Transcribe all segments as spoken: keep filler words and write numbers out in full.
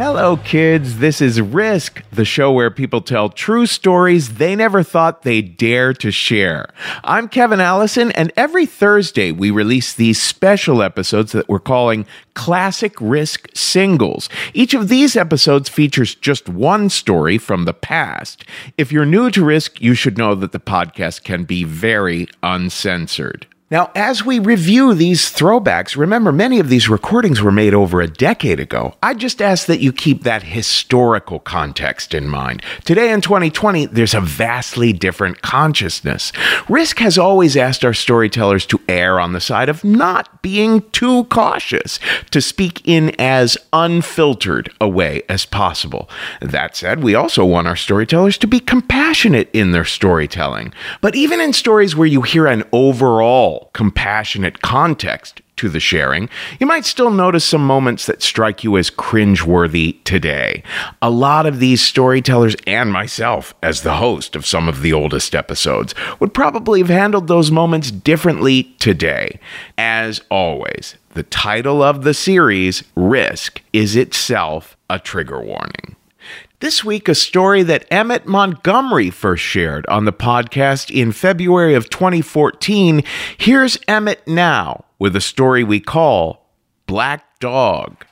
Hello, kids. This is Risk, the show where people tell true stories they never thought they'd dare to share. I'm Kevin Allison, and every Thursday we release these special episodes that we're calling Classic Risk Singles. Each of these episodes features just one story from the past. If you're new to Risk, you should know that the podcast can be very uncensored. Now, as we review these throwbacks, remember many of these recordings were made over a decade ago. I just ask that you keep that historical context in mind. Today in twenty twenty, there's a vastly different consciousness. Risk has always asked our storytellers to err on the side of not being too cautious, to speak in as unfiltered a way as possible. That said, we also want our storytellers to be compassionate in their storytelling. But even in stories where you hear an overall compassionate context to the sharing, you might still notice some moments that strike you as cringeworthy today. A lot of these storytellers, and myself as the host of some of the oldest episodes, would probably have handled those moments differently today. As always, the title of the series, Risk, is itself a trigger warning. This week, a story that Emmett Montgomery first shared on the podcast in February of twenty fourteen. Here's Emmett now with a story we call Black Dog.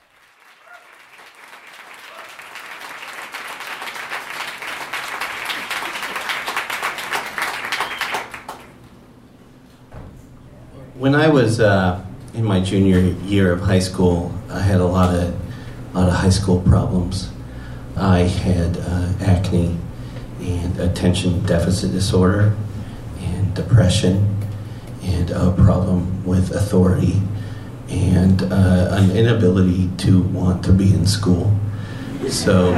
When I was uh, in my junior year of high school, I had a lot of, a lot of high school problems. I had uh, acne and attention deficit disorder and depression and a problem with authority and uh, an inability to want to be in school. So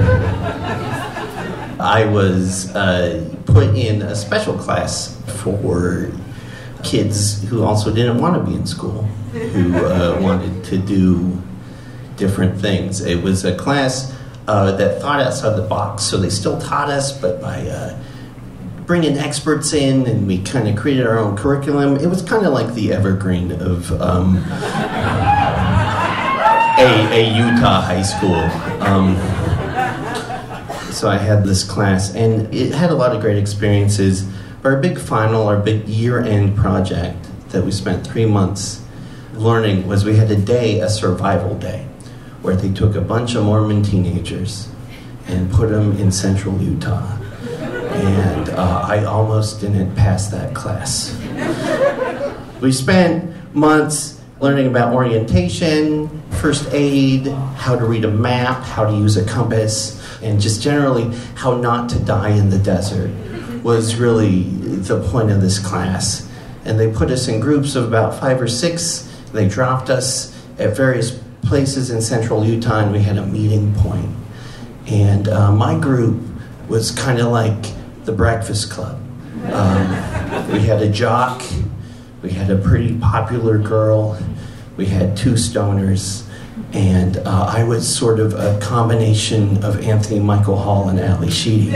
I was uh, put in a special class for kids who also didn't want to be in school, who uh, wanted to do different things. It was a class Uh, that thought outside the box, so they still taught us, but by uh, bringing experts in, and we kind of created our own curriculum. It was kind of like the evergreen of um, a, a Utah high school. Um, so I had this class, and it had a lot of great experiences. Our big final, our big year-end project that we spent three months learning was we had a day, a survival day, where they took a bunch of Mormon teenagers and put them in central Utah. And uh, I almost didn't pass that class. We spent months learning about orientation, first aid, how to read a map, how to use a compass, and just generally how not to die in the desert was really the point of this class. And they put us in groups of about five or six. They dropped us at various places in central Utah, and we had a meeting point. And uh, my group was kind of like the Breakfast Club. Um, we had a jock, we had a pretty popular girl, we had two stoners, and uh, I was sort of a combination of Anthony Michael Hall and Ali Sheedy.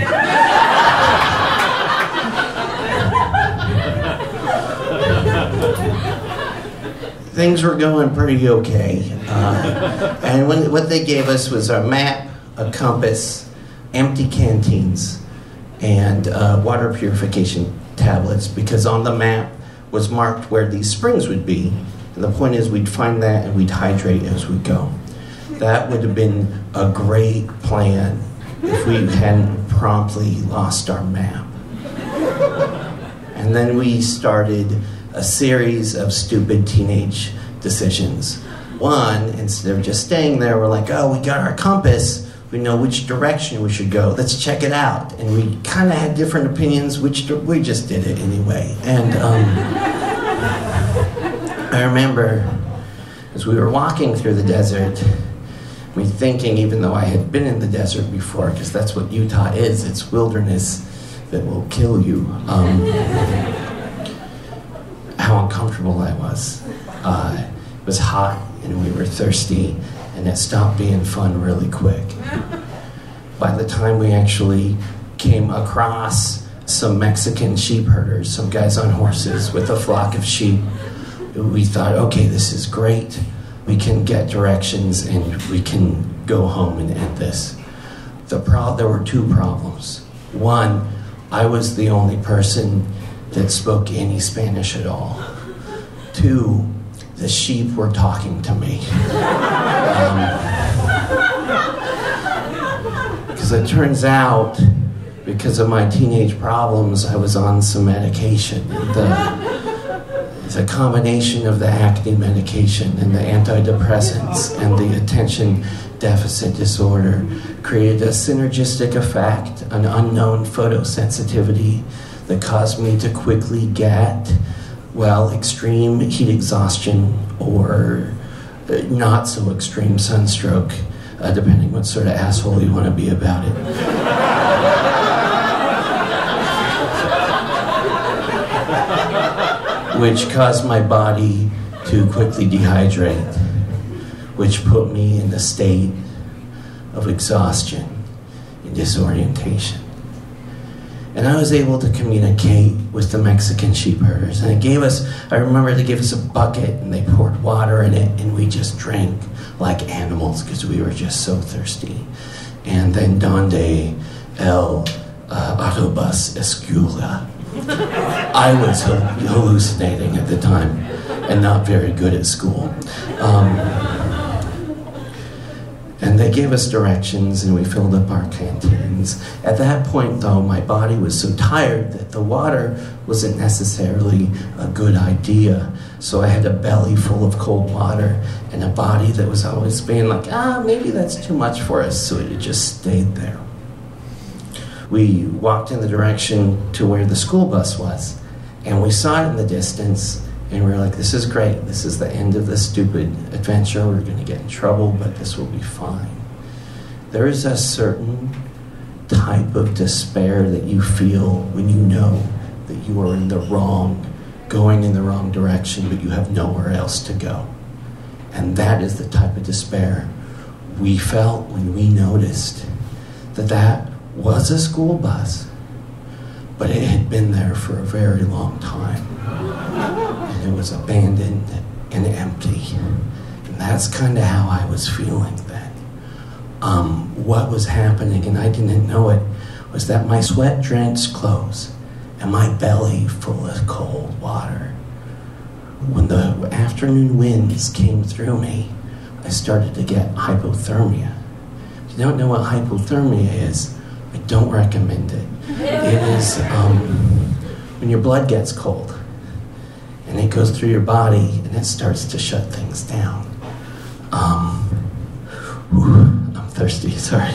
Things were going pretty okay. Uh, and when, what they gave us was a map, a compass, empty canteens, and uh, water purification tablets, because on the map was marked where these springs would be. And the point is we'd find that and we'd hydrate as we go. That would have been a great plan if we hadn't promptly lost our map. And then we started a series of stupid teenage decisions. One, instead of just staying there, we're like, oh, we got our compass. We know which direction we should go. Let's check it out. And we kind of had different opinions, which we just did it anyway. And um, I remember as we were walking through the desert, me thinking, even though I had been in the desert before, because that's what Utah is, it's wilderness that will kill you. Um, how uncomfortable I was. Uh, it was hot and we were thirsty, and it stopped being fun really quick. By the time we actually came across some Mexican sheep herders, some guys on horses with a flock of sheep, we thought, okay, this is great. we can get directions and we can go home and end this. The pro- there were two problems. One, I was the only person that spoke any Spanish at all. Two, the sheep were talking to me. Because um, it turns out, because of my teenage problems, I was on some medication. The, the combination of the acne medication and the antidepressants and the attention deficit disorder created a synergistic effect, an unknown photosensitivity that caused me to quickly get, well, extreme heat exhaustion or not so extreme sunstroke, uh, depending what sort of asshole you want to be about it. Which caused my body to quickly dehydrate, which put me in a state of exhaustion and disorientation. And I was able to communicate with the Mexican sheep herders. And it gave us, I remember they gave us a bucket and they poured water in it and we just drank like animals because we were just so thirsty. And then donde el uh, autobus escuela. I was hallucinating at the time and not very good at school. Um, and they gave us directions and we filled up our canteens. At that point, though, my body was so tired that the water wasn't necessarily a good idea. So I had a belly full of cold water and a body that was always being like, ah, maybe that's too much for us. So it just stayed there. We walked in the direction to where the school bus was, and we saw it in the distance, and we were like, this is great. This is the end of this stupid adventure. We're going to get in trouble, but this will be fine. There is a certain type of despair that you feel when you know that you are in the wrong, going in the wrong direction, but you have nowhere else to go. And that is the type of despair we felt when we noticed that that was a school bus, but it had been there for a very long time. And it was abandoned and empty. And that's kind of how I was feeling then. Um, what was happening, and I didn't know it, was that my sweat-drenched clothes and my belly full of cold water, when the afternoon winds came through me, I started to get hypothermia. If you don't know what hypothermia is, I don't recommend it. It is um, when your blood gets cold and it goes through your body and it starts to shut things down. Um, whew, I'm thirsty, sorry.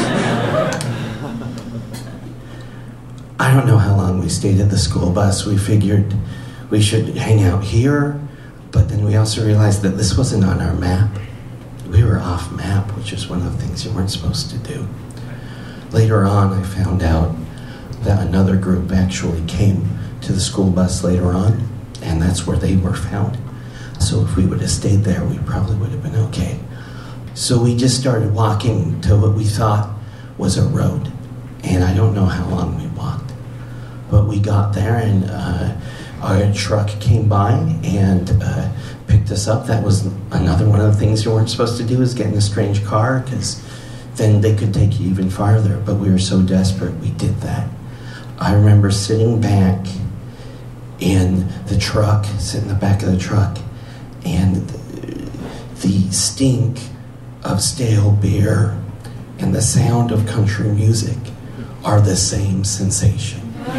I don't know how long we stayed at the school bus. We figured we should hang out here, but then we also realized that this wasn't on our map. We were off map, which is one of the things you weren't supposed to do. Later on, I found out that another group actually came to the school bus later on, and that's where they were found. So if we would have stayed there, we probably would have been okay. So we just started walking to what we thought was a road, and I don't know how long we walked. But we got there, and uh, our truck came by and uh, picked us up. That was another one of the things you weren't supposed to do, is get in a strange car, because then they could take you even farther, but we were so desperate we did that. I remember sitting back in the truck, sitting in the back of the truck, and the stink of stale beer and the sound of country music are the same sensation.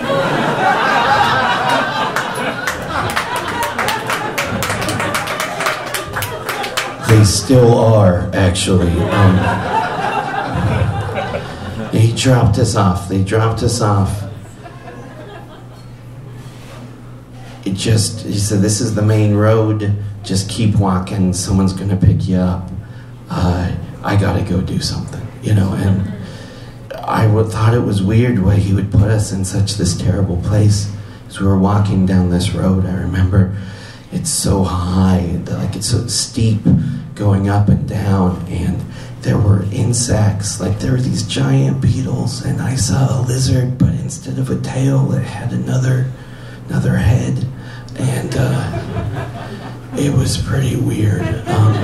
They still are, actually. Um, He dropped us off. They dropped us off. It just, he said, this is the main road. Just keep walking. Someone's going to pick you up. Uh, I got to go do something, you know. And I would, thought it was weird why he would put us in such this terrible place. As we were walking down this road, I remember it's so high, like it's so steep going up and down, and there were insects, like there were these giant beetles, and I saw a lizard, but instead of a tail, it had another another head. And uh, it was pretty weird. Um,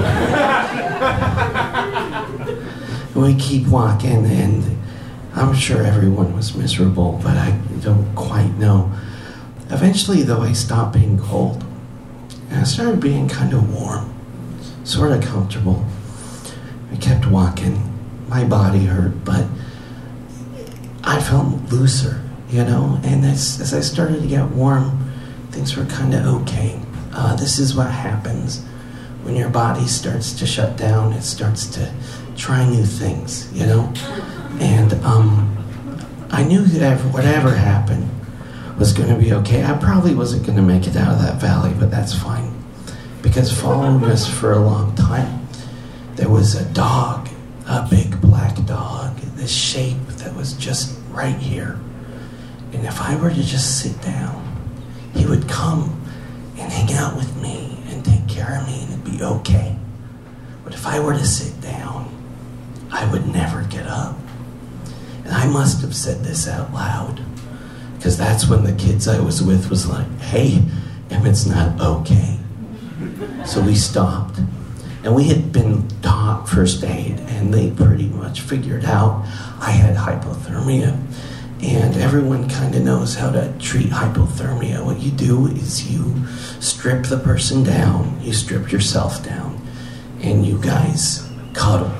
we keep walking, and I'm sure everyone was miserable, but I don't quite know. Eventually, though, I stopped being cold, and I started being kind of warm, sort of comfortable. I kept walking. My body hurt, but I felt looser, you know? And as, as I started to get warm, things were kind of okay. Uh, this is what happens when your body starts to shut down. It starts to try new things, you know? And um, I knew that whatever happened was going to be okay. I probably wasn't going to make it out of that valley, but that's fine. Because following us for a long time, there was a dog, a big black dog, this shape that was just right here. And if I were to just sit down, he would come and hang out with me and take care of me, and it'd be okay. But if I were to sit down, I would never get up. And I must have said this out loud, because that's when the kids I was with was like, hey, Emmett's not okay. So we stopped. And we had been taught first aid, and they pretty much figured out I had hypothermia. And everyone kind of knows how to treat hypothermia. What you do is you strip the person down, you strip yourself down, and you guys cuddle.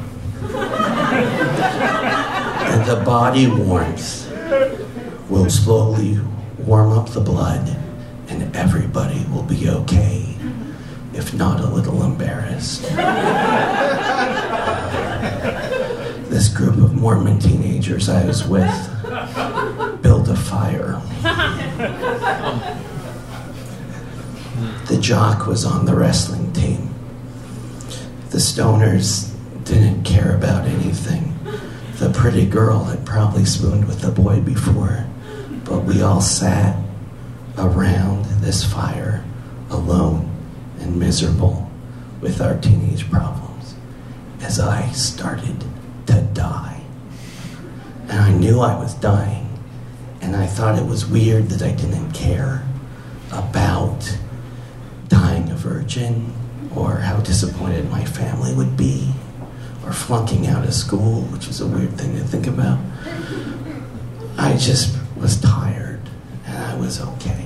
And the body warmth will slowly warm up the blood, and everybody will be okay, if not a little embarrassed. This group of Mormon teenagers I was with built a fire. The jock was on the wrestling team. The stoners didn't care about anything. The pretty girl had probably spooned with the boy before, but we all sat around this fire alone and miserable with our teenage problems as I started to die. And I knew I was dying, and I thought it was weird that I didn't care about dying a virgin, or how disappointed my family would be, or flunking out of school, which is a weird thing to think about. I just was tired, and I was okay.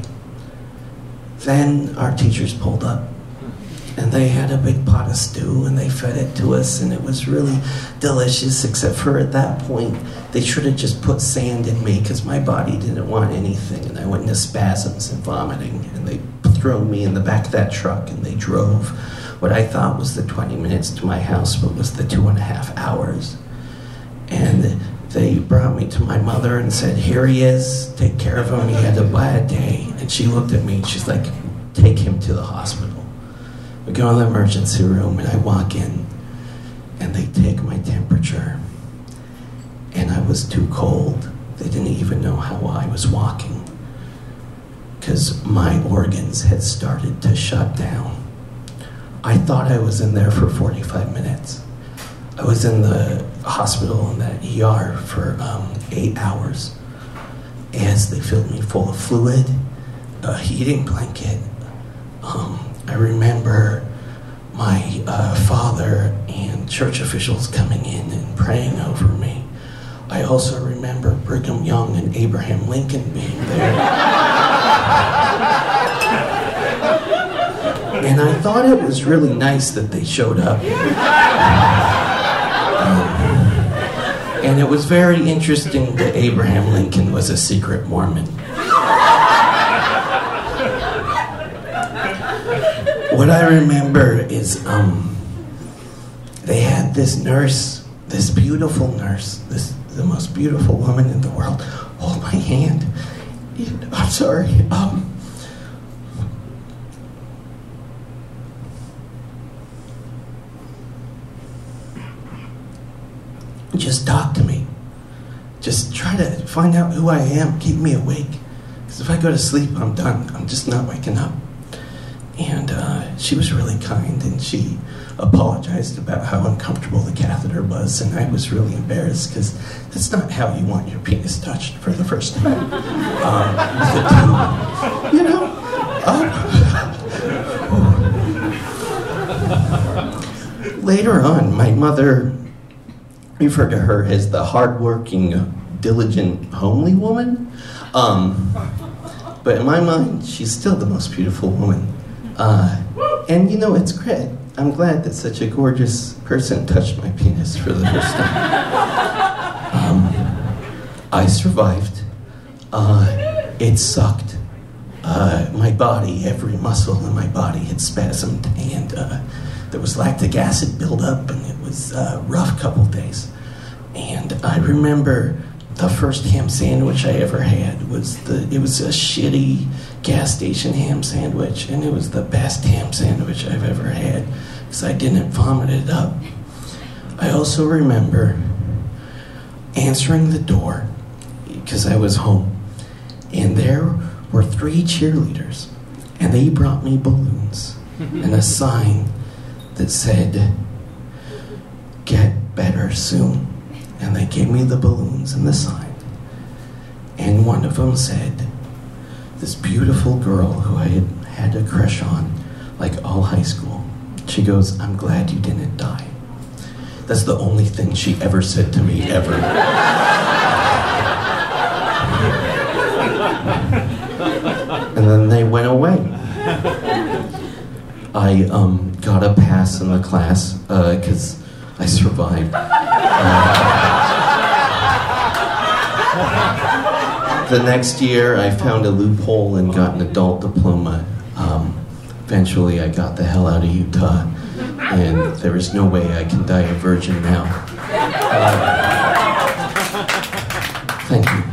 Then our teachers pulled up, and they had a big pot of stew, and they fed it to us, and it was really delicious, except for at that point, they should have just put sand in me, because my body didn't want anything, and I went into spasms and vomiting, and they threw me in the back of that truck, and they drove what I thought was the twenty minutes to my house, but was the two and a half hours. And they brought me to my mother and said, here he is, take care of him, he had a bad day. And she looked at me, and she's like, take him to the hospital. We go in the emergency room, and I walk in, and they take my temperature, and I was too cold. They didn't even know how I was walking, because my organs had started to shut down. I thought I was in there for forty-five minutes. I was in the hospital in that E R for um, eight hours as they filled me full of fluid, a heating blanket. Um, I remember my uh, father and church officials coming in and praying over me. I also remember Brigham Young and Abraham Lincoln being there. And I thought it was really nice that they showed up. Um, and it was very interesting that Abraham Lincoln was a secret Mormon. What I remember is um, they had this nurse, this beautiful nurse, this the most beautiful woman in the world, hold my hand. I'm sorry. Um, just talk to me. Just try to find out who I am. Keep me awake. Because if I go to sleep, I'm done. I'm just not waking up. And uh, she was really kind, and she apologized about how uncomfortable the catheter was, and I was really embarrassed, because that's not how you want your penis touched for the first time. Um, with a tube. You know? Um, later on, my mother referred to her as the hardworking, diligent, homely woman. Um, but in my mind, she's still the most beautiful woman. Uh, and you know, it's great. I'm glad that such a gorgeous person touched my penis for the first time. Um, I survived. Uh, it sucked. Uh, my body, every muscle in my body had spasmed, and uh, there was lactic acid buildup, and it was a rough couple days. And I remember the first ham sandwich I ever had was the, it was a shitty gas station ham sandwich, and it was the best ham sandwich I've ever had, because I didn't vomit it up. I also remember answering the door, because I was home, and there were three cheerleaders, and they brought me balloons and a sign that said, "Get better soon." And they gave me the balloons and the sign. And one of them said, this beautiful girl who I had had a crush on, like all high school, she goes, "I'm glad you didn't die." That's the only thing she ever said to me, ever. And then they went away. I um, got a pass in the class because uh, I survived. Uh, the next year, I found a loophole and got an adult diploma. Um, eventually, I got the hell out of Utah, and there is no way I can die a virgin now. Uh, thank you.